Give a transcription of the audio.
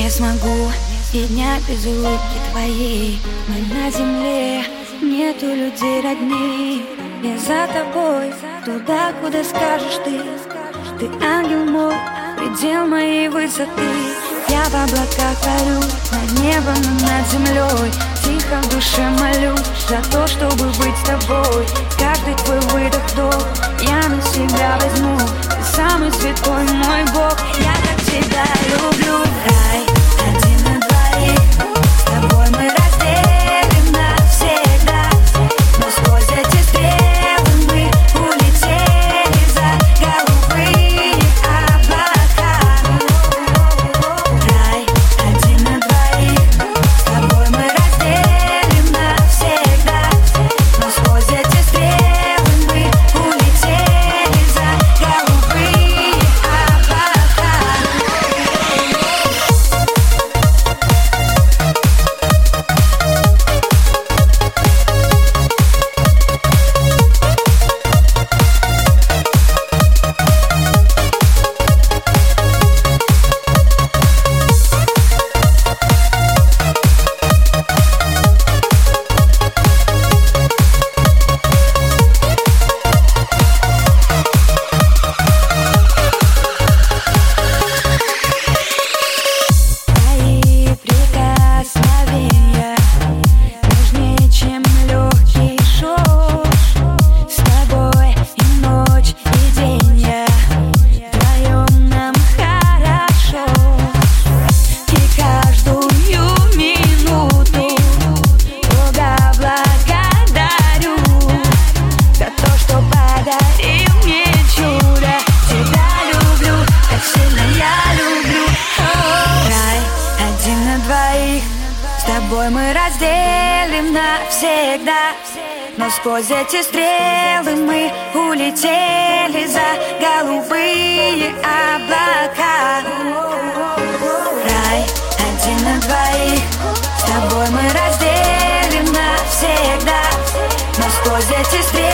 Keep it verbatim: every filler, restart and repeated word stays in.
Не смогу и дня без улыбки твоей. Мы на земле, нету людей родней. Я за тобой, туда, куда скажешь ты. Ты ангел мой, предел моей высоты. Я в облаках парю, над небом и над землей. Тихо в душе молю за то, чтобы быть с тобой. Каждый твой выдох-вдох я на себя возьму. Ты самый святой мой Бог, я так тебя люблю. Рай один на двоих, с тобой мы разделим навсегда. Но сквозь эти стрелы мы улетели за голубые облака. Рай один на двоих, с тобой мы разделим навсегда. Но сквозь эти стрелы мы улетели за голубые облака. С тобой мы разделим навсегда. Но сквозь эти стрелы мы улетели за голубые облака. Рай один на двоих, с тобой мы разделим навсегда. Но сквозь эти стрелы